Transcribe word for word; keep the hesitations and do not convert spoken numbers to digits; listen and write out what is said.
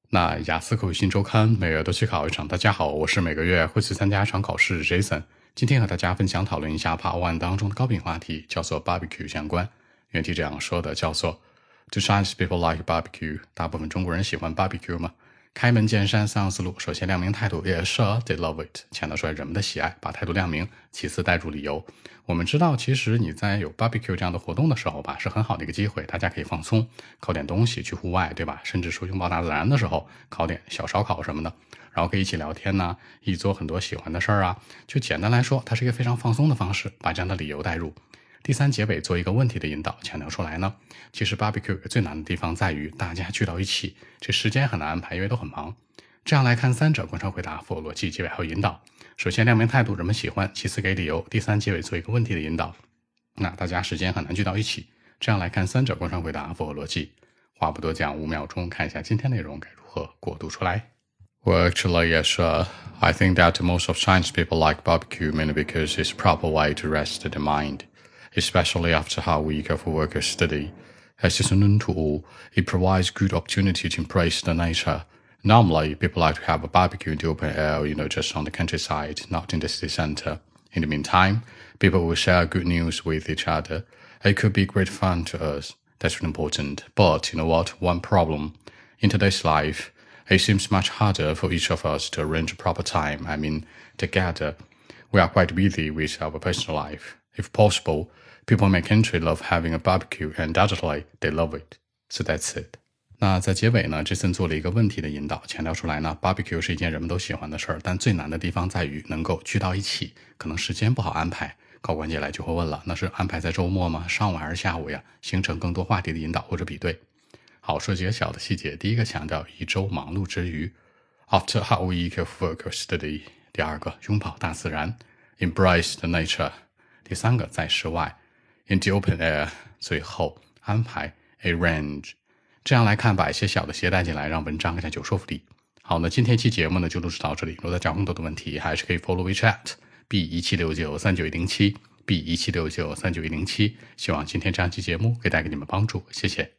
那雅思口语新周刊每月都去考一场。大家好，我是每个月会去参加一场考试 Jason。今天和大家分享讨论一下 Part One 当中的高频话题，叫做 barbecue 相关。原题这样说的，叫做 Do Chinese people like barbecue？ 大部分中国人喜欢 barbecue 吗？开门见山三样思路，首先亮明态度 ，Yeah, sure, they love it， 强调出来人们的喜爱，把态度亮明。其次带入理由。我们知道，其实你在有 barbecue 这样的活动的时候吧，是很好的一个机会，大家可以放松，烤点东西，去户外，对吧？甚至说拥抱大自然的时候，烤点小烧烤什么的，然后可以一起聊天呐、啊，一起做很多喜欢的事儿啊。就简单来说，它是一个非常放松的方式，把这样的理由带入。第三结尾做一个问题的引导，强调出来呢，其实 barbecue 最难的地方在于大家聚到一起，这时间很难安排，因为都很忙。这样来看三者贯穿回答，符合逻辑，结尾还有引导。首先亮明态度，人们喜欢；其次给理由；第三结尾做一个问题的引导。那大家时间很难聚到一起，这样来看三者贯穿回答，符合逻辑。话不多讲，五秒钟看一下今天内容该如何过渡出来。Well, actually, yes, sure. I think that most of Chinese people like barbecue mainly because it's a proper way to rest their mind, especially after a hard week of work or study. As it's known to all, it provides good opportunity to embrace the nature.Normally, people like to have a barbecue in the open air, you know, just on the countryside, not in the city center. In the meantime, people will share good news with each other. It could be great fun to us. That's really important. But, you know what? One problem. In today's life, it seems much harder for each of us to arrange a proper time, I mean, together. We are quite busy with our personal life. If possible, people in my country love having a barbecue, and undoubtedly, they love it. So that's it.那在结尾呢 Jason 做了一个问题的引导，强调出来呢 barbecue 是一件人们都喜欢的事儿，但最难的地方在于能够聚到一起，可能时间不好安排。考官接下来就会问了，那是安排在周末吗？上午还是下午呀？形成更多话题的引导或者比对。好，说几个小的细节。第一个强调一周忙碌之余 After a hard week of work or study。 第二个拥抱大自然 Embrace the nature。 第三个在室外 In the open air。 最后安排 Arrange。这样来看，把一些小的鞋带进来，让文章更加有说服力。好，那今天期节目呢就录制到这里。如果大家有更多的问题，还是可以 follow WeChat B 一七六九三九一零七 B 一七六九三九一零七。希望今天这样期节目可以带给你们帮助，谢谢。